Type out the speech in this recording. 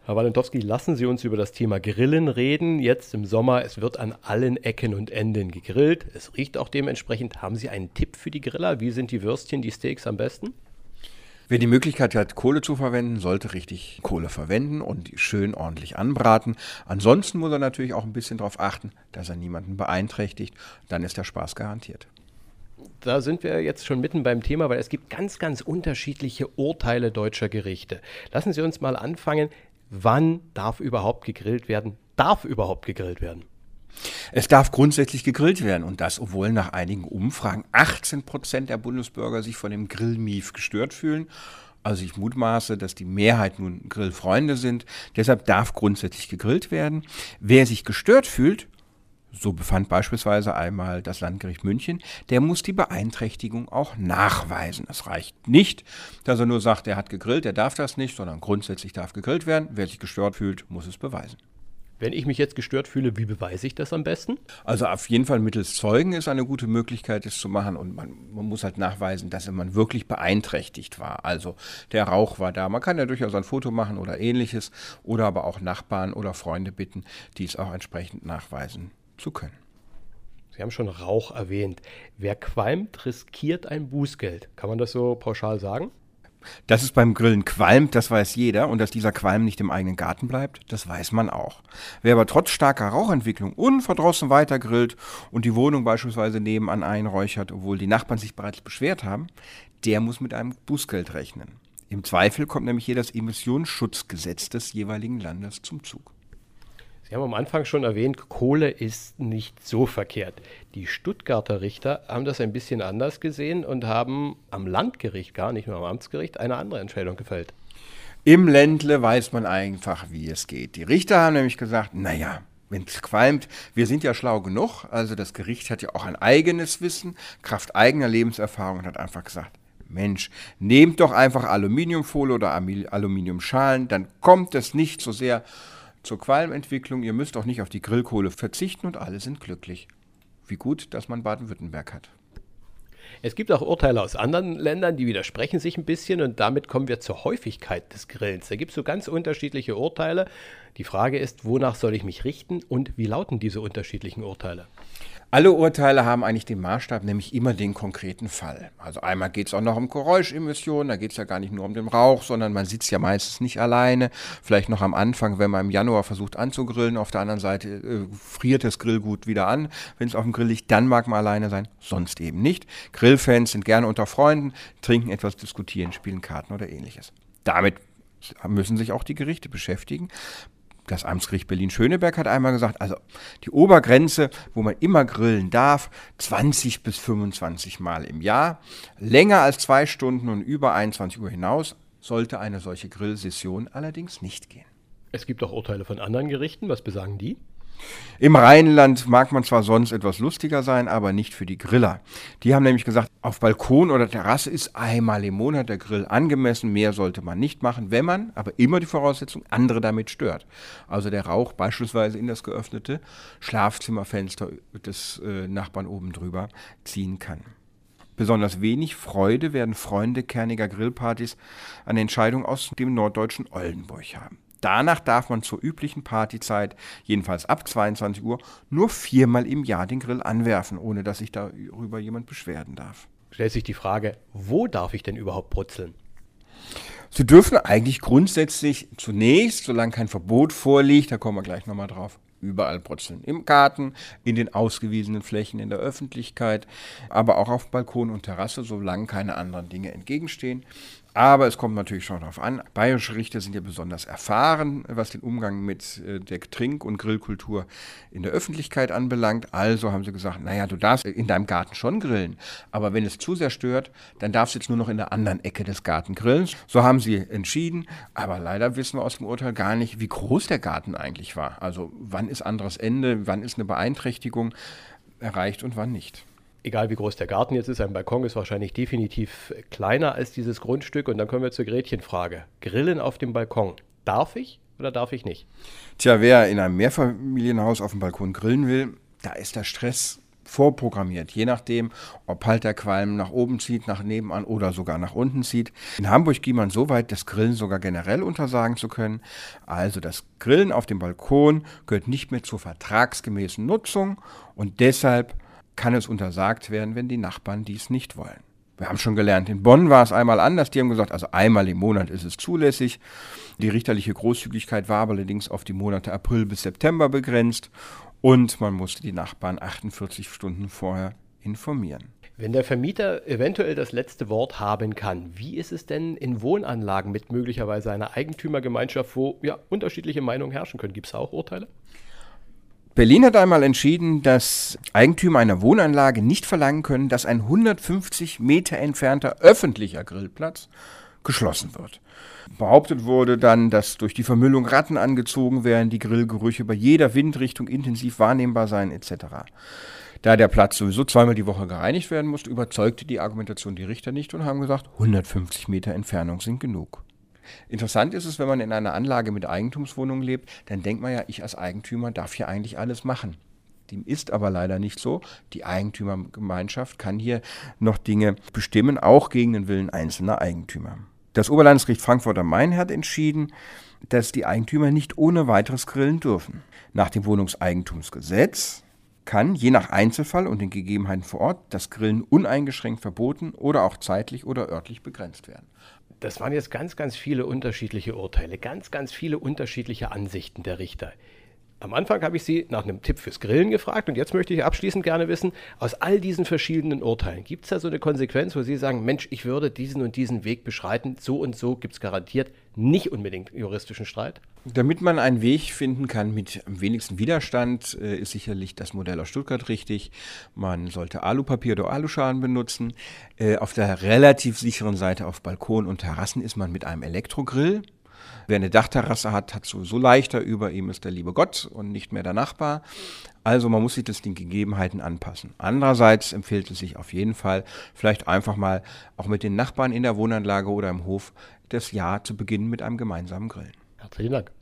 Herr Walentowski, lassen Sie uns über das Thema Grillen reden. Jetzt im Sommer, es wird an allen Ecken und Enden gegrillt. Es riecht auch dementsprechend. Haben Sie einen Tipp für die Griller? Wie sind die Würstchen, die Steaks am besten? Wer die Möglichkeit hat, Kohle zu verwenden, sollte richtig Kohle verwenden und die schön ordentlich anbraten. Ansonsten muss er natürlich auch ein bisschen darauf achten, dass er niemanden beeinträchtigt. Dann ist der Spaß garantiert. Da sind wir jetzt schon mitten beim Thema, weil es gibt ganz, ganz unterschiedliche Urteile deutscher Gerichte. Lassen Sie uns mal anfangen. Wann darf überhaupt gegrillt werden? Darf überhaupt gegrillt werden? Es darf grundsätzlich gegrillt werden und das, obwohl nach einigen Umfragen 18% der Bundesbürger sich von dem Grillmief gestört fühlen. Also ich mutmaße, dass die Mehrheit nun Grillfreunde sind. Deshalb darf grundsätzlich gegrillt werden. Wer sich gestört fühlt, so befand beispielsweise einmal das Landgericht München, der muss die Beeinträchtigung auch nachweisen. Es reicht nicht, dass er nur sagt, er hat gegrillt, er darf das nicht, sondern grundsätzlich darf gegrillt werden. Wer sich gestört fühlt, muss es beweisen. Wenn ich mich jetzt gestört fühle, wie beweise ich das am besten? Also auf jeden Fall mittels Zeugen ist eine gute Möglichkeit, es zu machen. Und man muss halt nachweisen, dass man wirklich beeinträchtigt war. Also der Rauch war da. Man kann ja durchaus ein Foto machen oder ähnliches. Oder aber auch Nachbarn oder Freunde bitten, die es auch entsprechend nachweisen zu können. Sie haben schon Rauch erwähnt. Wer qualmt, riskiert ein Bußgeld. Kann man das so pauschal sagen? Dass es beim Grillen qualmt, das weiß jeder. Und dass dieser Qualm nicht im eigenen Garten bleibt, das weiß man auch. Wer aber trotz starker Rauchentwicklung unverdrossen weiter grillt und die Wohnung beispielsweise nebenan einräuchert, obwohl die Nachbarn sich bereits beschwert haben, der muss mit einem Bußgeld rechnen. Im Zweifel kommt nämlich hier das Emissionsschutzgesetz des jeweiligen Landes zum Zug. Sie haben am Anfang schon erwähnt, Kohle ist nicht so verkehrt. Die Stuttgarter Richter haben das ein bisschen anders gesehen und haben am Landgericht, gar nicht nur am Amtsgericht, eine andere Entscheidung gefällt. Im Ländle weiß man einfach, wie es geht. Die Richter haben nämlich gesagt, naja, wenn es qualmt, wir sind ja schlau genug. Also das Gericht hat ja auch ein eigenes Wissen, Kraft eigener Lebenserfahrung und hat einfach gesagt, Mensch, nehmt doch einfach Aluminiumfolie oder Aluminiumschalen, dann kommt es nicht so sehr zur Qualmentwicklung. Ihr müsst auch nicht auf die Grillkohle verzichten und alle sind glücklich. Wie gut, dass man Baden-Württemberg hat. Es gibt auch Urteile aus anderen Ländern, die widersprechen sich ein bisschen und damit kommen wir zur Häufigkeit des Grillens. Da gibt es so ganz unterschiedliche Urteile. Die Frage ist, wonach soll ich mich richten und wie lauten diese unterschiedlichen Urteile? Alle Urteile haben eigentlich den Maßstab, nämlich immer den konkreten Fall. Also einmal geht es auch noch um Geräuschemissionen, da geht es ja gar nicht nur um den Rauch, sondern man sitzt ja meistens nicht alleine. Vielleicht noch am Anfang, wenn man im Januar versucht anzugrillen, auf der anderen Seite friert das Grillgut wieder an. Wenn es auf dem Grill liegt, dann mag man alleine sein, sonst eben nicht. Grillfans sind gerne unter Freunden, trinken etwas, diskutieren, spielen Karten oder ähnliches. Damit müssen sich auch die Gerichte beschäftigen. Das Amtsgericht Berlin-Schöneberg hat einmal gesagt, also die Obergrenze, wo man immer grillen darf, 20 bis 25 Mal im Jahr. Länger als 2 Stunden und über 21 Uhr hinaus sollte eine solche Grillsession allerdings nicht gehen. Es gibt auch Urteile von anderen Gerichten. Was besagen die? Im Rheinland mag man zwar sonst etwas lustiger sein, aber nicht für die Griller. Die haben nämlich gesagt, auf Balkon oder Terrasse ist einmal im Monat der Grill angemessen, mehr sollte man nicht machen, wenn man, aber immer die Voraussetzung, andere damit stört. Also der Rauch beispielsweise in das geöffnete Schlafzimmerfenster des Nachbarn oben drüber ziehen kann. Besonders wenig Freude werden Freunde kerniger Grillpartys an Entscheidungen aus dem norddeutschen Oldenburg haben. Danach darf man zur üblichen Partyzeit, jedenfalls ab 22 Uhr, nur 4-mal im Jahr den Grill anwerfen, ohne dass sich darüber jemand beschweren darf. Stellt sich die Frage, wo darf ich denn überhaupt brutzeln? Sie dürfen eigentlich grundsätzlich zunächst, solange kein Verbot vorliegt, da kommen wir gleich nochmal drauf, überall brutzeln. Im Garten, in den ausgewiesenen Flächen in der Öffentlichkeit, aber auch auf Balkon und Terrasse, solange keine anderen Dinge entgegenstehen. Aber es kommt natürlich schon darauf an, bayerische Richter sind ja besonders erfahren, was den Umgang mit der Trink- und Grillkultur in der Öffentlichkeit anbelangt. Also haben sie gesagt, naja, du darfst in deinem Garten schon grillen, aber wenn es zu sehr stört, dann darfst du jetzt nur noch in der anderen Ecke des Garten grillen. So haben sie entschieden, aber leider wissen wir aus dem Urteil gar nicht, wie groß der Garten eigentlich war. Also wann ist anderes Ende, wann ist eine Beeinträchtigung erreicht und wann nicht. Egal wie groß der Garten jetzt ist, ein Balkon ist wahrscheinlich definitiv kleiner als dieses Grundstück. Und dann kommen wir zur Gretchenfrage. Grillen auf dem Balkon. Darf ich oder darf ich nicht? Tja, wer in einem Mehrfamilienhaus auf dem Balkon grillen will, da ist der Stress vorprogrammiert, je nachdem, ob halt der Qualm nach oben zieht, nach nebenan oder sogar nach unten zieht. In Hamburg ging man so weit, das Grillen sogar generell untersagen zu können. Also das Grillen auf dem Balkon gehört nicht mehr zur vertragsgemäßen Nutzung und deshalb kann es untersagt werden, wenn die Nachbarn dies nicht wollen. Wir haben schon gelernt, in Bonn war es einmal anders. Die haben gesagt, also einmal im Monat ist es zulässig. Die richterliche Großzügigkeit war aber allerdings auf die Monate April bis September begrenzt. Und man musste die Nachbarn 48 Stunden vorher informieren. Wenn der Vermieter eventuell das letzte Wort haben kann, wie ist es denn in Wohnanlagen mit möglicherweise einer Eigentümergemeinschaft, wo ja unterschiedliche Meinungen herrschen können? Gibt es auch Urteile? Berlin hat einmal entschieden, dass Eigentümer einer Wohnanlage nicht verlangen können, dass ein 150 Meter entfernter öffentlicher Grillplatz geschlossen wird. Behauptet wurde dann, dass durch die Vermüllung Ratten angezogen werden, die Grillgerüche bei jeder Windrichtung intensiv wahrnehmbar seien etc. Da der Platz sowieso zweimal die Woche gereinigt werden musste, überzeugte die Argumentation die Richter nicht und haben gesagt, 150 Meter Entfernung sind genug. Interessant ist es, wenn man in einer Anlage mit Eigentumswohnungen lebt, dann denkt man ja, ich als Eigentümer darf hier eigentlich alles machen. Dem ist aber leider nicht so. Die Eigentümergemeinschaft kann hier noch Dinge bestimmen, auch gegen den Willen einzelner Eigentümer. Das Oberlandesgericht Frankfurt am Main hat entschieden, dass die Eigentümer nicht ohne weiteres grillen dürfen. Nach dem Wohnungseigentumsgesetz kann, je nach Einzelfall und den Gegebenheiten vor Ort, das Grillen uneingeschränkt verboten oder auch zeitlich oder örtlich begrenzt werden. Das waren jetzt ganz, ganz viele unterschiedliche Urteile, ganz, ganz viele unterschiedliche Ansichten der Richter. Am Anfang habe ich Sie nach einem Tipp fürs Grillen gefragt und jetzt möchte ich abschließend gerne wissen, aus all diesen verschiedenen Urteilen, gibt es da so eine Konsequenz, wo Sie sagen, Mensch, ich würde diesen und diesen Weg beschreiten, so und so gibt es garantiert nicht unbedingt juristischen Streit? Damit man einen Weg finden kann mit am wenigsten Widerstand, ist sicherlich das Modell aus Stuttgart richtig. Man sollte Alupapier oder Aluschalen benutzen. Auf der relativ sicheren Seite auf Balkon und Terrassen ist man mit einem Elektrogrill. Wer eine Dachterrasse hat, hat sowieso leichter, über ihm ist der liebe Gott und nicht mehr der Nachbar. Also man muss sich das den Gegebenheiten anpassen. Andererseits empfiehlt es sich auf jeden Fall, vielleicht einfach mal auch mit den Nachbarn in der Wohnanlage oder im Hof das Jahr zu beginnen mit einem gemeinsamen Grillen. Herzlichen Dank.